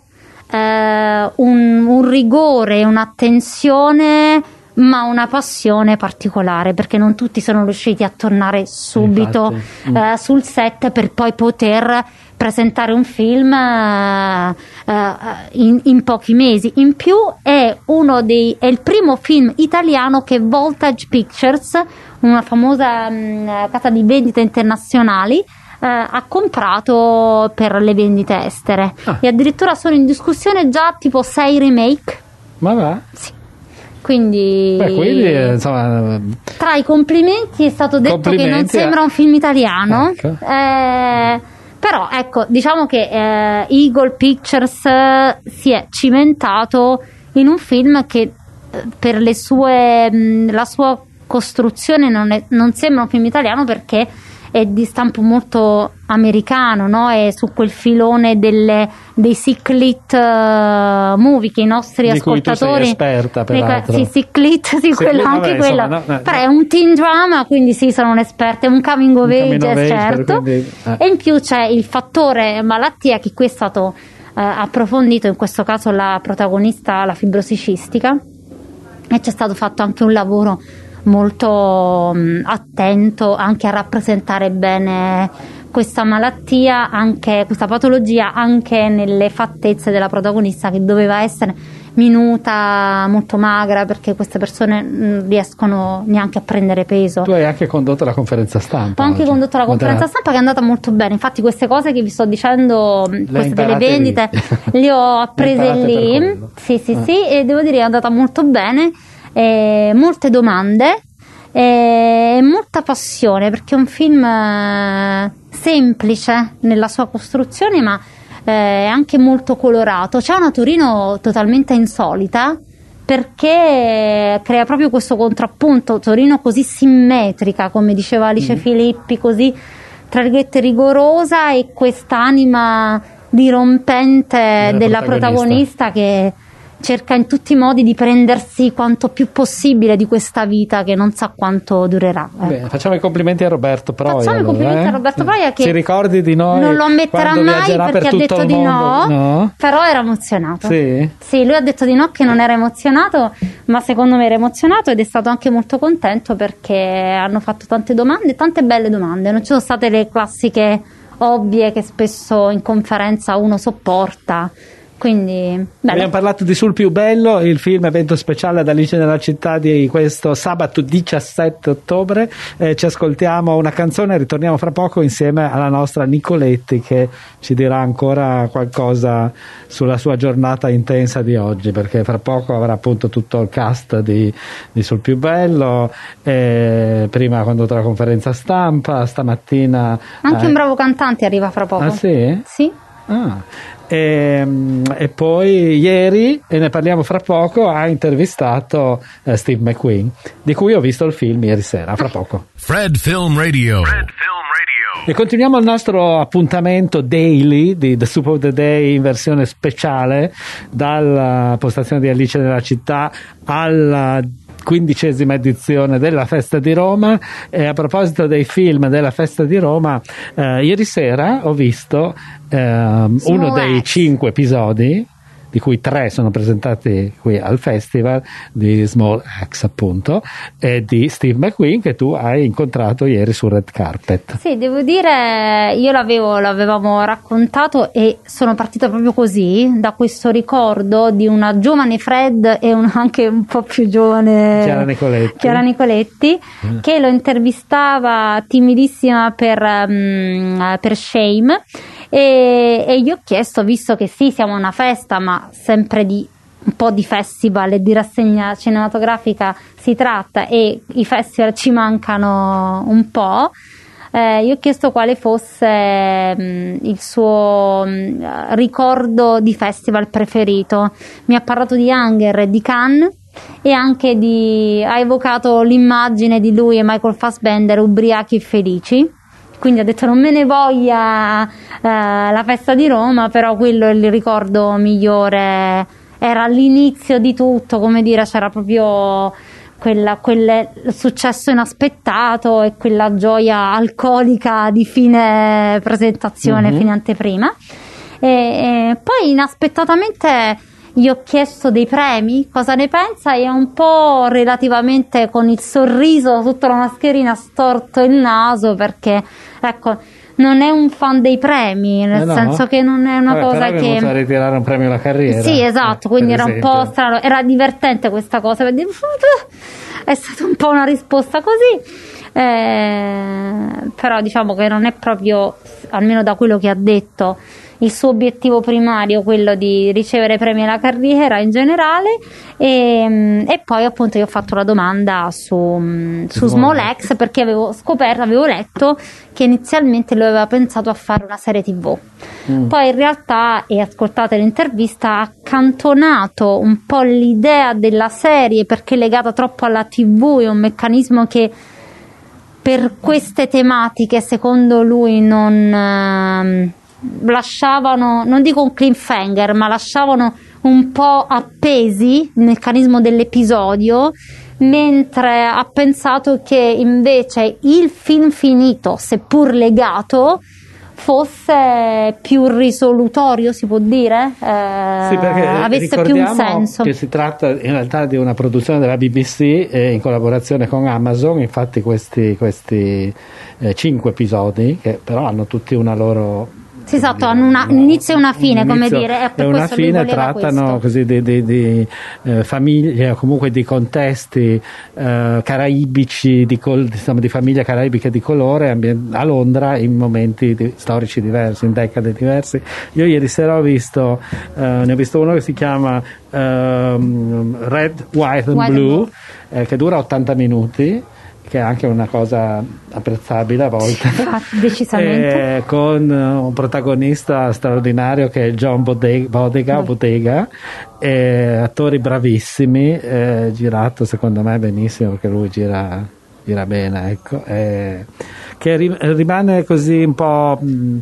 eh, un, un rigore, un'attenzione, ma una passione particolare, perché non tutti sono riusciti a tornare subito eh, sul set per poi poter presentare un film eh, eh, in, in pochi mesi. In più è uno dei è il primo film italiano che Voltage Pictures, una famosa mh, casa di vendita internazionali, eh, ha comprato per le vendite estere. Ah. E addirittura sono in discussione già tipo sei remake. Ma va? Sì. Quindi, Beh, quindi insomma, tra i complimenti è stato detto che non sembra un film italiano, ecco. eh, però ecco, diciamo che eh, Eagle Pictures eh, si è cimentato in un film che eh, per le sue mh, la sua costruzione non, è, non sembra un film italiano, perché è di stampo molto americano, no? È su quel filone delle, dei sick-lit uh, movie che i nostri di ascoltatori, cui tu sei esperta, peraltro. Sì, sick-lit, sì, sì, quello, vabbè, anche quello. Insomma, no, no, però è un teen drama, quindi sì, sono un'esperta, è un coming of age, coming of age, certo. Quindi, eh. E in più c'è il fattore malattia, che qui è stato uh, approfondito, in questo caso la protagonista, la fibrosi cistica, e c'è stato fatto anche un lavoro molto mh, attento anche a rappresentare bene questa malattia, anche questa patologia, anche nelle fattezze della protagonista, che doveva essere minuta, molto magra, perché queste persone non riescono neanche a prendere peso. Tu hai anche condotto la conferenza stampa. Ho anche oggi. condotto la conferenza stampa, che è andata molto bene. Infatti queste cose che vi sto dicendo, le queste delle vendite, lì. le ho apprese le lì. Sì, sì, ah. sì, e devo dire che è andata molto bene. Eh, molte domande e molta passione, perché è un film eh, semplice nella sua costruzione, ma eh, anche molto colorato. C'è una Torino totalmente insolita, perché crea proprio questo contrappunto, Torino così simmetrica, come diceva Alice mm. Filippi, così tra virgolette rigorosa, e quest'anima dirompente della, della protagonista. protagonista che cerca in tutti i modi di prendersi quanto più possibile di questa vita che non sa quanto durerà. Ecco. Beh, facciamo i complimenti a Roberto Proia. Facciamo allora, i complimenti eh? a Roberto Proia, che si ricordi di noi, non lo ammetterà mai perché per ha detto di no, no, però era emozionato. Sì? Sì, lui ha detto di no, che non era emozionato, ma secondo me era emozionato, ed è stato anche molto contento, perché hanno fatto tante domande, tante belle domande. Non ci sono state le classiche ovvie che spesso in conferenza uno sopporta, Quindi bello. Abbiamo parlato di Sul più bello, il film evento speciale ad Alice nella città di questo sabato diciassette ottobre. Eh, ci ascoltiamo una canzone e ritorniamo fra poco insieme alla nostra Nicoletti, che ci dirà ancora qualcosa sulla sua giornata intensa di oggi, perché fra poco avrà appunto tutto il cast di, di Sul più bello. Eh, prima ha condotto la conferenza stampa, stamattina anche eh, un bravo cantante arriva fra poco. Ah sì? Sì. Ah. E, e poi ieri, e ne parliamo fra poco, ha intervistato uh, Steve McQueen, di cui ho visto il film ieri sera. Fra poco. Fred Film Radio. Fred Film Radio. E continuiamo il nostro appuntamento daily di The Soup of the Day in versione speciale, dalla postazione di Alice nella città alla quindicesima edizione della Festa di Roma. E a proposito dei film della Festa di Roma, eh, ieri sera ho visto eh, uno dei cinque episodi, di cui tre sono presentati qui al festival, di Small Axe appunto, e di Steve McQueen, che tu hai incontrato ieri sul red carpet. Sì, devo dire, io l'avevo, l'avevamo raccontato e sono partita proprio così, da questo ricordo di una giovane Fred e un, anche un po' più giovane Chiara Nicoletti, Chiara Nicoletti mm. che lo intervistava timidissima per, um, per Shame. E, e gli ho chiesto, visto che sì, siamo a una festa, ma sempre di un po' di festival e di rassegna cinematografica si tratta, e i festival ci mancano un po', eh, gli ho chiesto quale fosse mh, il suo mh, ricordo di festival preferito. Mi ha parlato di Hunger e di Cannes, e anche di, ha evocato l'immagine di lui e Michael Fassbender ubriachi e felici. Quindi ha detto non me ne voglia eh, la Festa di Roma, però quello è il ricordo migliore, era l'inizio di tutto, come dire, c'era proprio quella, quel successo inaspettato e quella gioia alcolica di fine presentazione, mm-hmm. fine anteprima. E, e poi inaspettatamente gli ho chiesto dei premi, cosa ne pensa, e un po' relativamente con il sorriso sotto la mascherina storto il naso, perché ecco, non è un fan dei premi, nel eh no. senso che non è una Vabbè, cosa però che è ritirare un premio alla carriera. Sì, esatto, eh, quindi era esempio. un po' strano, era divertente questa cosa, perché è stata un po' una risposta così, eh, però diciamo che non è proprio, almeno da quello che ha detto, il suo obiettivo primario, quello di ricevere premi alla carriera in generale. E, e poi appunto io ho fatto la domanda su, su Small Axe, perché avevo scoperto, avevo letto che inizialmente lui aveva pensato a fare una serie tv, mm. poi in realtà, e ascoltate l'intervista, ha accantonato un po' l'idea della serie perché legata troppo alla tv, è un meccanismo che per queste tematiche secondo lui non lasciavano, non dico un cliffhanger, ma lasciavano un po' appesi il meccanismo dell'episodio, mentre ha pensato che invece il film finito, seppur legato, fosse più risolutorio, si può dire, eh, sì, perché avesse più un senso. Che si tratta in realtà di una produzione della B B C eh, in collaborazione con Amazon. Infatti questi, questi eh, cinque episodi, che però hanno tutti una loro Sì, esatto, hanno una, un inizio e una fine, un come inizio dire, e per e una questo lui fine, voleva trattano questo. così di, di, di eh, famiglie, o comunque di contesti eh, caraibici, di, col, insomma, di famiglie caraibiche di colore ambient- a Londra in momenti di, storici diversi, in decade diverse. Io ieri sera ho visto, eh, ne ho visto uno che si chiama ehm, Red, White and White Blue, and eh, che dura ottanta minuti, che è anche una cosa apprezzabile a volte. Decisamente. Eh, con un protagonista straordinario che è John Bodega, Bodega, Bodega eh, attori bravissimi, eh, girato secondo me benissimo, perché lui gira, gira bene, ecco, eh, che ri, rimane così un po' mh,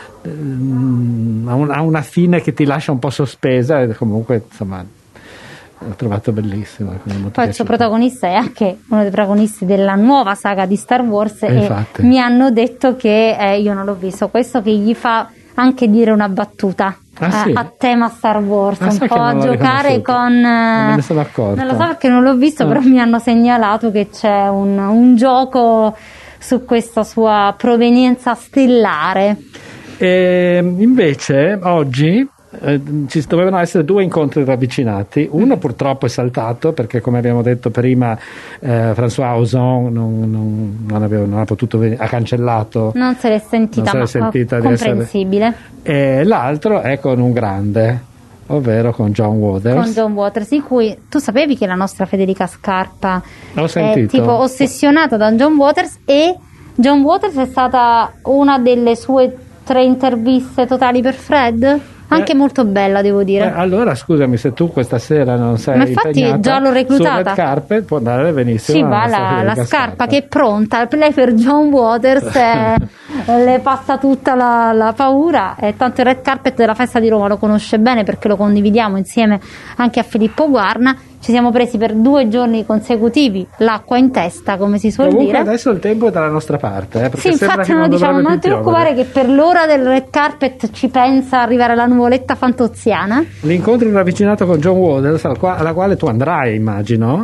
mh, ha una fine che ti lascia un po' sospesa, e comunque insomma l'ho trovato bellissimo. Poi il suo protagonista è anche uno dei protagonisti della nuova saga di Star Wars, e, e mi hanno detto che eh, io non l'ho visto, questo che gli fa anche dire una battuta ah, sì? eh, a tema Star Wars, ah, un po' a giocare con eh, non me ne sono accorto. Non lo so perché non l'ho visto, ah. però mi hanno segnalato che c'è un, un gioco su questa sua provenienza stellare. E invece oggi eh, ci dovevano essere due incontri ravvicinati. Uno purtroppo è saltato perché, come abbiamo detto prima, eh, François Ozon non, non, non, aveva, non ha potuto venire, ha cancellato. Non se l'è sentita, non se l'è ma sentita comprensibile. Essere... E l'altro è con un grande, ovvero con John Waters. Con John Waters, di cui tu sapevi che la nostra Federica Scarpa L'ho è sentito. tipo ossessionata da John Waters, e John Waters è stata una delle sue tre interviste totali per Fred, anche eh, molto bella, devo dire. Eh, allora scusami, se tu questa sera non sei Ma infatti impegnata già l'ho reclutata. su Red Carpet, può andare benissimo. Sì, va la, la scarpa che è pronta, lei per John Waters è, le passa tutta la, la paura, e tanto il Red Carpet della Festa di Roma lo conosce bene perché lo condividiamo insieme anche a Filippo Guarna. Ci siamo presi per due giorni consecutivi l'acqua in testa, come si suol Comunque dire. adesso il tempo è dalla nostra parte, eh, perché Sì, sembra infatti che non non lo diciamo, dovrebbe non più ti preoccupare piovere. che per l'ora del Red Carpet ci pensa arrivare la nuvoletta fantoziana. L'incontro ravvicinato con John Waters, al qua- alla quale tu andrai, immagino.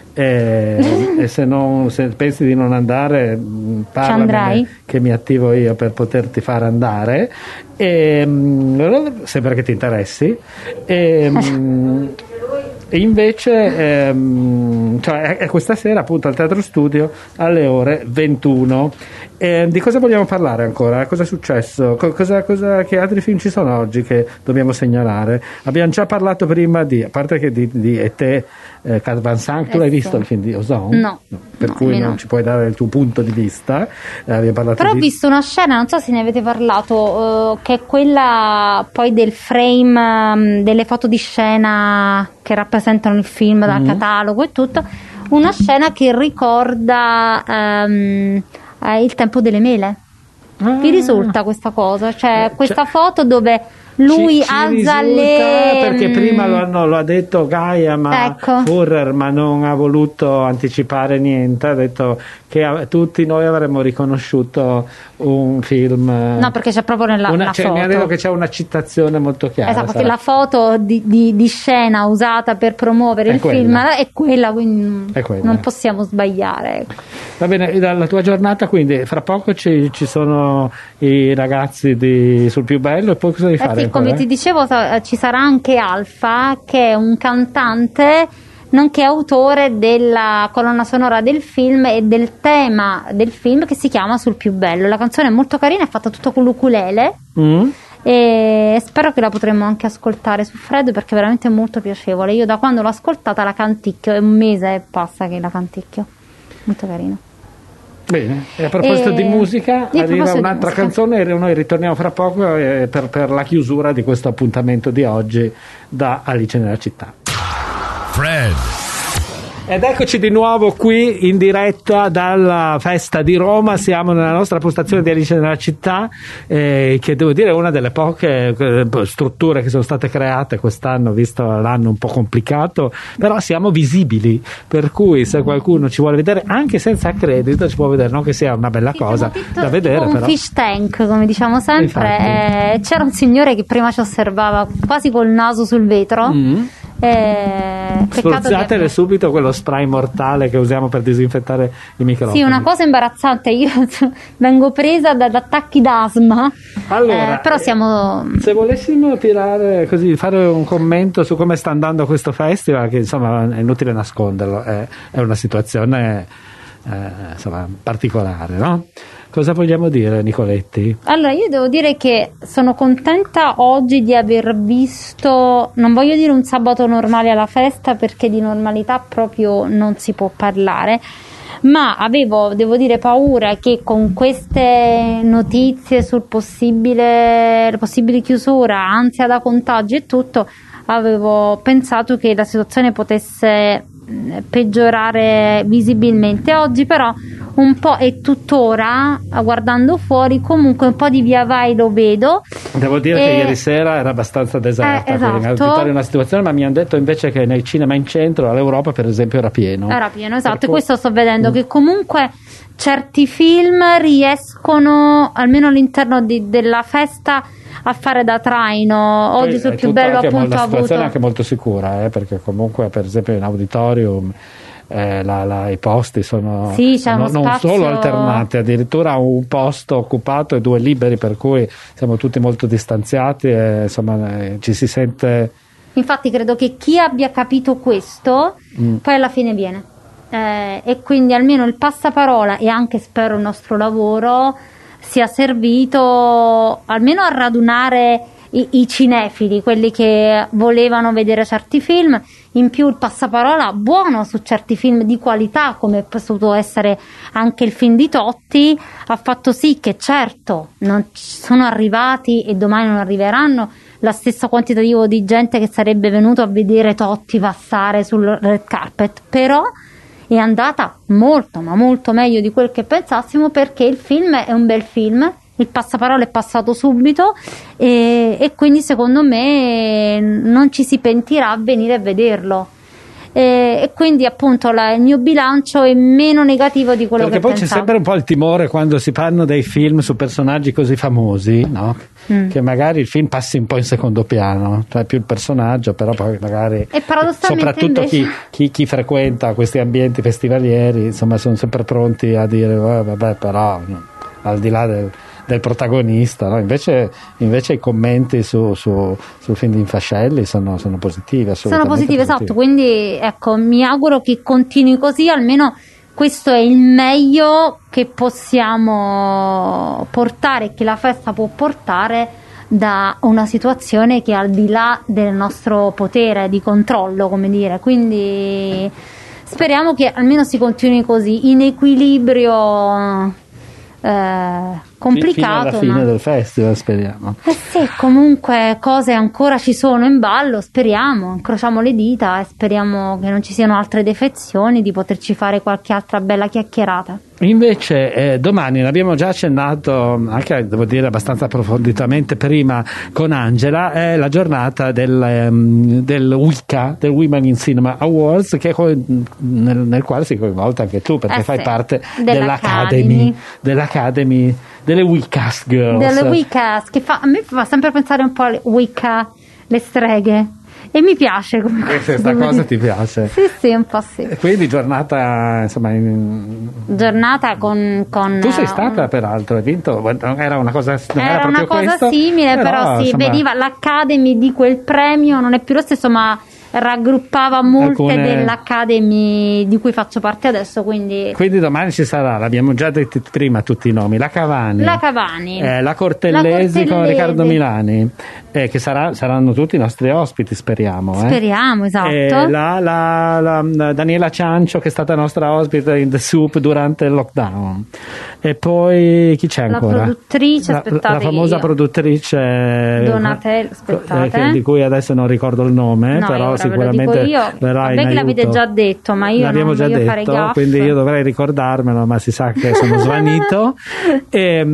E, e se, non, se pensi di non andare, mh, parlamene che mi attivo io per poterti far andare, e, mh, sembra che ti interessi. E, mh, e invece ehm, cioè è, è questa sera appunto al Teatro Studio alle ore ventuno. E di cosa vogliamo parlare ancora? Cosa è successo? Co- cosa, cosa, che altri film ci sono oggi che dobbiamo segnalare? Abbiamo già parlato prima di, a parte che di, di E T, eh, Cat Van Sant. Tu Eh l'hai sì. visto il film di Ozon? No. No, per No, cui io non no. ci puoi dare il tuo punto di vista. Eh, abbiamo parlato Però ho di... visto una scena, non so se ne avete parlato, eh, che è quella poi del frame, um, delle foto di scena che rappresentano il film dal Mm. catalogo e tutto, una scena che ricorda um, eh, il tempo delle mele. Ah. Vi risulta questa cosa? Cioè, Eh, questa cioè- foto dove lui Ci- ci alza risulta, le... perché mm, prima lo, hanno, lo ha detto Gaia, ma Ecco. Führer, ma non ha voluto anticipare niente, ha detto che a- tutti noi avremmo riconosciuto un film. No, perché c'è proprio nella una, la cioè, foto. mi ha detto che c'è una citazione molto chiara. Esatto, perché sarà. la foto di, di- di scena usata per promuovere È il quella. film è quella, quindi È quella. non possiamo sbagliare. ecco. Va bene, la tua giornata, quindi fra poco ci, ci sono i ragazzi di, sul più bello, e poi cosa devi Eh fare sì, ancora? come ti dicevo, sa- ci sarà anche Alfa, che è un cantante nonché autore della colonna sonora del film e del tema del film, che si chiama Sul più bello. La canzone è molto carina, è fatta tutto con l'ukulele, Mm? e spero che la potremo anche ascoltare su Fred, perché è veramente molto piacevole. Io da quando l'ho ascoltata la canticchio, è un mese e passa che la canticchio, molto carino. Bene, e a proposito E- di musica, e a arriva proposito di un'altra musica. canzone e noi ritorniamo fra poco eh, per, per la chiusura di questo appuntamento di oggi da Alice nella città. Fred. Ed eccoci di nuovo qui in diretta dalla Festa di Roma. Siamo nella nostra postazione di Alice nella città, eh, che devo dire è una delle poche eh, strutture che sono state create quest'anno, visto l'anno un po' complicato, però siamo visibili, per cui se qualcuno ci vuole vedere anche senza accredito ci può vedere, non che sia una bella cosa da vedere, Tipo un però fish tank, come diciamo sempre. Infatti. Eh, c'era un signore che prima ci osservava quasi col naso sul vetro. Mm. Eh, peccato spruzzatele che- subito quello spray mortale che usiamo per disinfettare i microfoni. Sì, una cosa imbarazzante, io vengo presa da, da attacchi d'asma. Allora, Eh, però siamo... Se volessimo tirare così, fare un commento su come sta andando questo festival, che insomma è inutile nasconderlo, è, è una situazione eh, insomma particolare, no? Cosa vogliamo dire, Nicoletti? Allora, io devo dire che sono contenta oggi di aver visto, non voglio dire un sabato normale alla festa, perché di normalità proprio non si può parlare, ma avevo, devo dire, paura che con queste notizie sul possibile, la possibile chiusura, ansia da contagio e tutto, avevo pensato che la situazione potesse mh, peggiorare visibilmente. Oggi però un po', e tuttora guardando fuori, comunque un po' di via vai lo vedo. Devo dire E- che ieri sera era abbastanza deserta, Eh, quindi esatto. in una situazione, ma mi hanno detto invece che nel cinema in centro all'Europa per esempio era pieno. Era pieno, esatto, Per e cui- questo sto vedendo, Mm. che comunque certi film riescono, almeno all'interno di- della festa, a fare da traino. Oggi Poi sul è più tutto bello anche appunto una ha situazione avuto... anche molto sicura, eh, perché comunque per esempio in auditorium eh, la, la, i posti sono sì, c'è uno no, non spazio... solo alternati, addirittura un posto occupato e due liberi, per cui siamo tutti molto distanziati e insomma eh, ci si sente. Infatti credo che chi abbia capito questo mm. poi alla fine viene, eh, e quindi almeno il passaparola e anche spero il nostro lavoro sia servito almeno a radunare i, i cinefili, quelli che volevano vedere certi film. In più il passaparola buono su certi film di qualità, come è potuto essere anche il film di Totti, ha fatto sì che certo non sono arrivati e domani non arriveranno la stessa quantitativo di gente che sarebbe venuto a vedere Totti passare sul red carpet, però è andata molto ma molto meglio di quel che pensassimo, perché il film è un bel film, il passaparola è passato subito e, e quindi secondo me non ci si pentirà a venire a vederlo. E, e quindi appunto la, il mio bilancio è meno negativo di quello perché che poi pensavo. C'è sempre un po' il timore quando si fanno dei film su personaggi così famosi, no? Mm. Che magari il film passi un po' in secondo piano, cioè più il personaggio, però poi magari e paradossalmente soprattutto invece... chi, chi, chi frequenta questi ambienti festivalieri insomma sono sempre pronti a dire oh, vabbè però no, al di là del del protagonista, no? invece, invece i commenti su, su, sul film di Infascelli sono, sono positivi, sono positivi, esatto, quindi ecco, mi auguro che continui così, almeno questo è il meglio che possiamo portare, che la festa può portare da una situazione che è al di là del nostro potere di controllo, come dire, quindi speriamo che almeno si continui così in equilibrio eh, complicato, fino alla fine ma... del festival speriamo. Eh sì, comunque cose ancora ci sono in ballo, speriamo, incrociamo le dita e speriamo che non ci siano altre defezioni, di poterci fare qualche altra bella chiacchierata. Invece eh, domani, l'abbiamo già accennato anche, devo dire, abbastanza approfonditamente prima con Angela, è la giornata del, um, del WICA, del Women in Cinema Awards, che co- nel, nel quale sei coinvolta anche tu, perché eh fai sì, parte dell'Academy, dell'Academy, dell'Academy delle Wicas Girls. Delle Wicas, che fa, a me fa sempre pensare un po' alle Wicca, le streghe. E mi piace come cosa. Questa cosa ti piace? Sì, sì, un po' sì. Quindi giornata, insomma, in... giornata con, con tu sei stata un... peraltro, hai vinto, era una cosa, non era era una cosa questo, simile, però, però sì, insomma... veniva l'Academy di quel premio, non è più lo stesso, ma raggruppava molte Alcune... dell'Academy di cui faccio parte adesso, quindi quindi domani ci sarà, l'abbiamo già detto prima tutti i nomi, la Cavani, la, Cavani. Eh, la, Cortellesi, la Cortellesi con Riccardo Milani, eh, che sarà, saranno tutti i nostri ospiti, speriamo eh. speriamo, esatto, eh, la, la, la, la Daniela Ciancio, che è stata nostra ospite in The Soup durante il lockdown, e poi chi c'è ancora? La produttrice, la, aspettate, la famosa io. produttrice Donatella, aspettate, eh, di cui adesso non ricordo il nome, no, però sicuramente io. verrà in Vabbè, che l'avete aiuto. già detto, ma io l'abbiamo non già voglio detto, fare gaffe, quindi io dovrei ricordarmelo, ma si sa che sono svanito. e,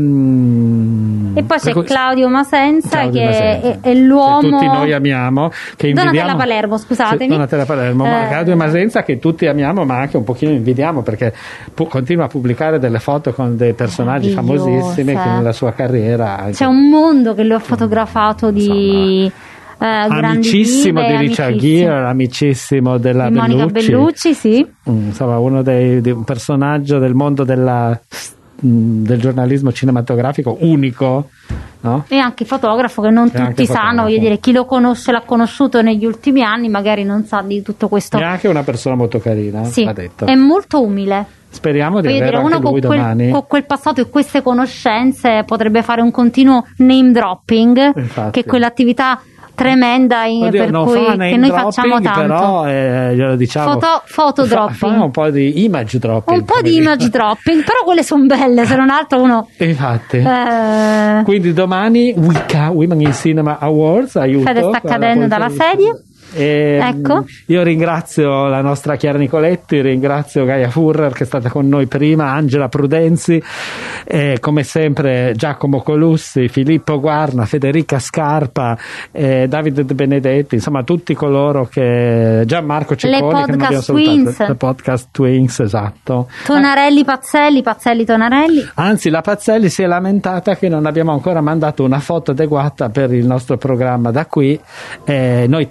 mm, e poi c'è cui, Claudio Masenza, Claudio che Masenza, è, è l'uomo che tutti noi amiamo, che invidiamo. Donatella Palermo, scusatemi. Sì, Donatella Palermo, eh. ma Claudio Masenza che tutti amiamo, ma anche un pochino invidiamo, perché pu- continua a pubblicare delle foto con dei personaggi famosissimi che nella sua carriera c'è un mondo che lui ha fotografato di insomma, Uh, amicissimo dive, di Richard Gere, amicissimo della di Monica Bellucci, Bellucci, sì. Insomma, uno dei, di un personaggio del mondo della, del giornalismo cinematografico unico, no? E anche fotografo, che non e tutti sanno, voglio dire, chi lo conosce, l'ha conosciuto negli ultimi anni, magari non sa di tutto questo. È anche una persona molto carina, sì, ha detto. È molto umile. Speriamo di voglio avere dire, anche uno lui con quel, domani. con quel passato e queste conoscenze potrebbe fare un continuo name dropping, infatti, che è quell'attività tremenda in, Oddio, per non cui fa che noi facciamo tanto, però eh, glielo diciamo, foto, foto fa, dropping, fa un po' di image dropping, un po' di image dropping, però quelle sono belle, se non altro uno infatti eh... quindi domani WICA, Women in Cinema Awards, aiuto, Fede sta cadendo dalla sedia. E ecco. Io ringrazio la nostra Chiara Nicoletti, ringrazio Gaia Furrer che è stata con noi prima, Angela Prudenzi, eh, come sempre Giacomo Colussi, Filippo Guarna, Federica Scarpa, eh, Davide De Benedetti, insomma tutti coloro che, Gianmarco Cecconi, che non abbiamo salutato, le podcast Twins, esatto, Tonarelli Pazzelli, Pazzelli Tonarelli, anzi la Pazzelli si è lamentata che non abbiamo ancora mandato una foto adeguata per il nostro programma da qui, eh, noi tre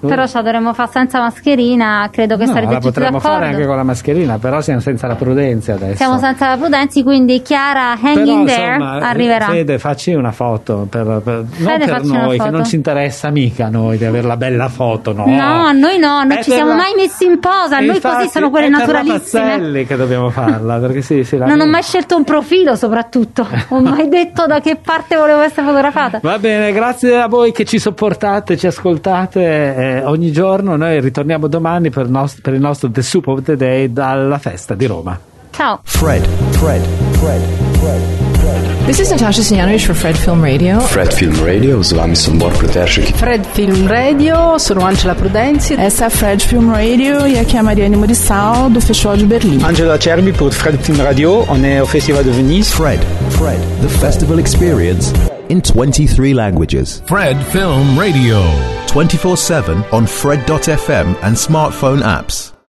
Però ce la dovremmo fare senza mascherina, credo che no, sarete la tutti potremmo d'accordo. fare anche con la mascherina, però siamo senza la prudenza adesso. Siamo senza la prudenza, quindi Chiara hang Però, in there insomma, arriverà. Fede, facci una foto per, per, non Fede, per facci una noi, che foto. non ci interessa mica a noi di avere la bella foto, no. No, a noi no, non È ci per siamo la- mai messi in posa, a noi Infatti, così sono quelle è per naturalissime. la Pazzelli che dobbiamo farla, perché sì, sì, la Non ho mai scelto un profilo, soprattutto. Ho mai detto da che parte volevo essere fotografata. Va bene, grazie a voi che ci sopportate, ci ascoltate eh, ogni giorno. Noi ritorniamo domani per il nostro, per il nostro The Soup of the Day dalla festa di Roma. Ciao. Fred, Fred, Fred, Fred. This is Natasha Stojanovic for Fred Film Radio. Fred Film Radio, z vami sem Bor Preteršek. Fred Film Radio, sono Angela Prudenzi. Essa é a Fred Film Radio e aqui é a Mariane Murissal do Festival de Berlim. Angela Cerbi pour Fred Film Radio, on est au Festival de Venise. Fred, Fred, the festival experience in twenty-three languages. Fred Film Radio. twenty-four seven on Fred dot f m and smartphone apps.